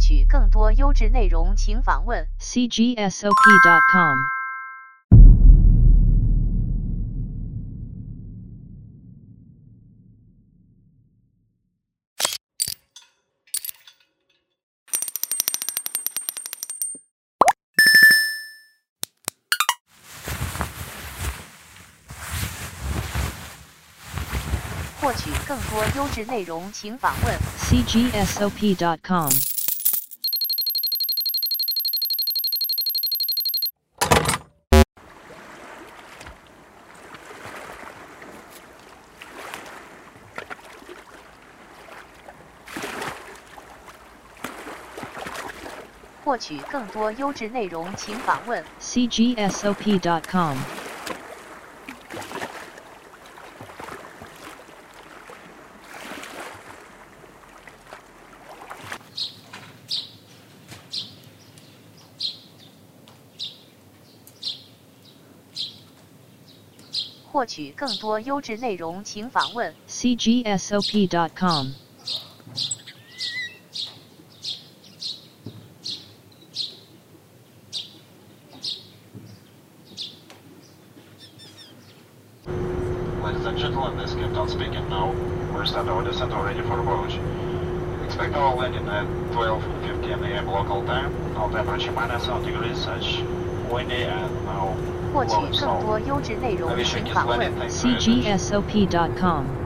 取更多优质内容，请访问 cgsop.com。 获取更多优质内容，请访问 cgsop.com。 获取更多优质内容，请访问 cgsop.com。 获取更多优质内容，请访问 cgsop.com。 Ladies and gentlemen, this is Captain speaking now. We're starting our descent already for approach. Expect our landing at 12:15 a.m. local time. Our temperature -1 degrees, such windy and now 获取 blowing 更多 snow. 优质内容，请访问 cgsop.com。